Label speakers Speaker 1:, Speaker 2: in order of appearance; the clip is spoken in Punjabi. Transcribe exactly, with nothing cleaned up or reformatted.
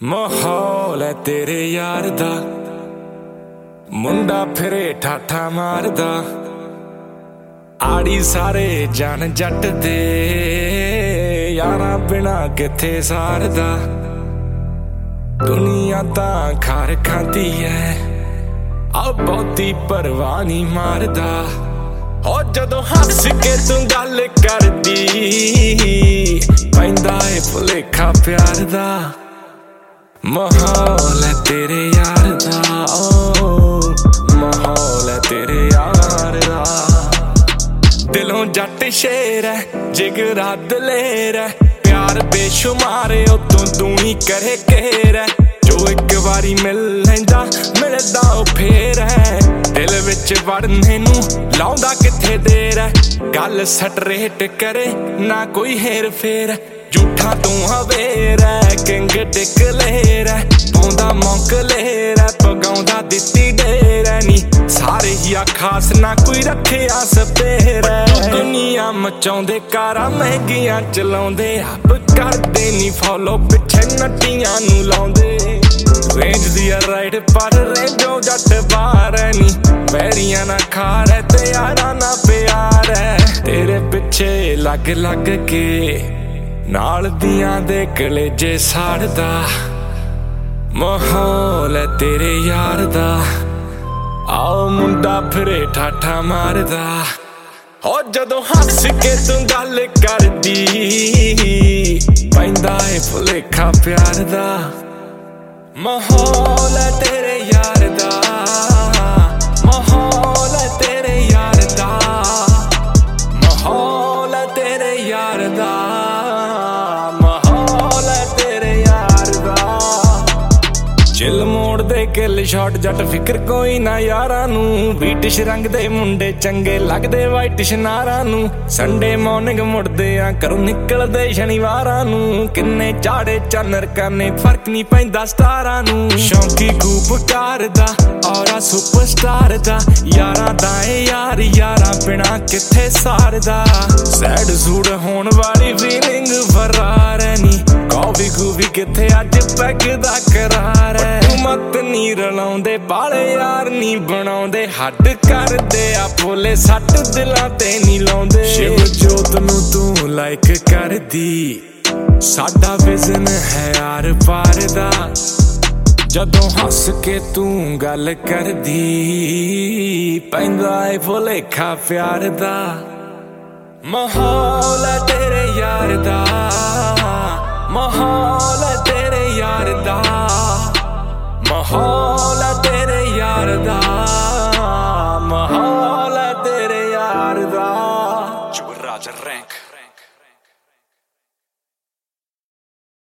Speaker 1: ਮਾਹੌਲ ਹੈ ਤੇਰੇ ਯਾਰ ਦਾ, ਮੁੰਡਾ ਫਿਰੇ ਠਾਠਾ ਮਾਰਦਾ। ਆੜੀ ਸਾਰੇ ਜਾਣ ਜੱਟ ਦੇ, ਯਾਰਾਂ ਬਿਨਾ ਕਿੱਥੇ ਸਾਰਦਾ। ਦੁਨੀਆ ਤਾਂ ਖਾਰ ਖਾਂਦੀ ਐ, ਆ ਬਹੁਤੀ ਪਰਵਾਹ ਨਹੀਂ ਮਾਰਦਾ। ਹੋ ਜਦੋਂ ਹੱਸ ਕੇ ਤੂੰ ਗੱਲ ਕਰਦੀ, ਪੈਂਦਾ ਏ ਭੁਲੇਖਾ ਪਿਆਰ ਦਾ। ਮਾਹੌਲ ਹੈ ਤੇਰੇ ਯਾਰ ਦਾ, ਓ ਮਾਹੌਲ ਹੈ ਤੇਰੇ ਯਾਰ ਦਾ। ਦਿਲੋਂ ਜੱਟ ਸ਼ੇਰ ਹੈ, ਜਿਗਰਾ ਦਲੇਰ ਹੈ, ਪਿਆਰ ਬੇਸ਼ੁਮਾਰ ਉਤੋਂ ਦੂਣੀ ਕਰੇ ਘੇਰ ਹੈ। ਜੋ ਇੱਕ ਵਾਰੀ ਮਿਲ ਲੈਂਦਾ ਮਿਲਦਾ ਉਹ ਫੇਰ ਹੈ, ਦਿਲ ਵਿੱਚ ਵੜਨੇ ਨੂੰ ਲਾਉਂਦਾ ਕਿੱਥੇ ਦੇਰ ਹੈ। ਗੱਲ ਸਟਰੇਟ ਕਰੇ ਨਾ ਕੋਈ ਹੇਰ ਫੇਰ, ਝੂਠਾ ਤੂੰ ਹਵੇਰ ਹੈ, ਕਿੰਗ ਡਿਕਲੇਰ ਹੈ, ਪਾਉਂਦਾ ਮੌਕਲੇਰ ਹੈ, ਪਗਾਉਂਦਾ ਦਿੱਤੀ ਢੇਰ ਹੈ। ਨੀ ਸਾਰੇ ਹੀ ਆ ਖਾਸ ਨਾ ਕੋਈ ਰੱਖਿਆ ਸਪੇਰ ਹੈ। ਦੁਨੀਆ ਮਚਾਉਂਦੇ ਕਾਰਾਂ ਮਹਿੰਗੀਆਂ ਚਲਾਉਂਦੇ, ਆਪ ਕਰਦੇ ਨੀ ਫੋਲੋ ਪਿੱਛੇ ਨੱਟੀਆਂ ਨੂੰ ਲਾਉਂਦੇ। ਰੇਂਜ ਦੀ ਆ ਰਾਈਡ ਪਰ ਰੇਂਜੋ ਜੱਟ ਬਾਹਰ ਹੈ। ਨੀ ਵੈਰੀਆਂ ਨਾ ਖਾਰ ਹੈ ਤੇ ਯਾਰਾਂ ਨਾ ਪਿਆਰ ਹੈ। ਤੇਰੇ ਪਿੱਛੇ ਲੱਗ ਲੱਗ ਕੇ ਨਾਲ ਦੀਆਂ ਦੇ ਕਲੇਜੇ ਸਾੜਦਾ। ਮਾਹੌਲ ਹੈ ਤੇਰੇ ਯਾਰ ਦਾ, ਆਓ ਮੁੰਡਾ ਫਿਰੇ ਠਾਠਾ ਮਾਰਦਾ। ਹੋ ਜਦੋਂ ਹੱਸ ਕੇ ਤੂੰ ਗੱਲ ਕਰਦੀ, ਪੈਂਦਾ ਏ ਭੁਲੇਖਾ ਪਿਆਰ ਦਾ। ਮਾਹੌਲ ਹੈ ਤੇਰੇ ਯਾਰ ਦਾ, ਮਾਹੌਲ ਹੈ ਤੇਰੇ ਯਾਰ ਦਾ, ਮਾਹੌਲ ਹੈ ਤੇਰੇ ਯਾਰ ਦਾ, ਮਾਹੌਲ ਹੈ ਤੇਰੇ ਯਾਰ ਦਾ। ਚਿੱਲ ਮੋੜ ਦੇ ਕਿੱਲ ਸ਼ਾਟ ਜੱਟ ਫਿਕਰ ਕੋਈ ਨਾ ਯਾਰਾਂ ਨੂੰ, ਬੀਟਿਸ਼ ਰੰਗ ਦੇ ਮੁੰਡੇ ਚੰਗੇ ਲੱਗਦੇ ਵਾਈਟ ਸ਼ਨਾਰਾਂ ਨੂੰ। ਸੰਡੇ ਮਾਰਨਿੰਗ ਮੁੜਦੇ ਆ ਘਰੋਂ ਨਿਕਲਦੇ ਸ਼ਨੀਵਾਰਾਂ ਨੂੰ, ਕਿੰਨੇ ਚਾੜੇ ਚਾਨਰ ਕਰਨੇ ਫਰਕ ਨਹੀਂ ਪੈਂਦਾ ਸਟਾਰਾਂ ਨੂੰ। ਸ਼ੌਂਕੀ ਖੂਬਕਾਰ ਦਾ ਔਰਾ ਸੁਪਰਸਟਾਰ ਦਾ, ਯਾਰਾਂ ਦਾ ਏ ਯਾਰ ਯਾਰਾਂ ਬਿਨਾ ਕਿੱਥੇ ਸਾਰਦਾ। ਸੈਡ ਸੂਡ ਹੋਣ ਵਾਲੀ ਫੀਲਿੰਗ ਫਰਾਰ ਹੈ। ਨੀ ਕੌਫੀ ਕੂਫੀ ਕਿੱਥੇ ਅੱਜ ਪੈਗ ਦਾ ਕਰਾਰ ਹੈ। ਮਤ ਨੀ ਰਲਾਉਂਦੇ ਬਾਲੇ ਯਾਰ ਨੀ ਬਣਾਉਂਦੇ, ਹੱਡ ਕਰਦੇ ਆ ਭੋਲੇ ਸੱਟ ਦਿਲਾਂ ਤੇ ਨੀ ਲਾਉਂਦੇ। ਸ਼ਿਵ ਜੋਤ ਨੂੰ ਤੂੰ ਲਾਈਕ ਕਰਦੀ, ਸਾਡਾ ਵਿਜ਼ਨ ਹੈ ਆਰ ਪਾਰ ਦਾ। ਜਦੋਂ ਹੱਸ ਕੇ ਤੂੰ ਗੱਲ ਕਰਦੀ, ਪੈਂਦਾ ਏ ਭੁਲੇਖਾ ਪਿਆਰ ਦਾ। ਮਾਹੌਲ ਹੈ ਤੇਰੇ ਯਾਰ ਦਾ, ਮਾਹੌਲ ਹੈ ਤੇਰੇ ਯਾਰ ਦਾ, ਮਾਹੌਲ ਹੈ ਤੇਰੇ ਯਾਰ ਦਾ, ਮਾਹੌਲ ਹੈ ਤੇਰੇ ਯਾਰ ਦਾ।
Speaker 2: Jugaraj rank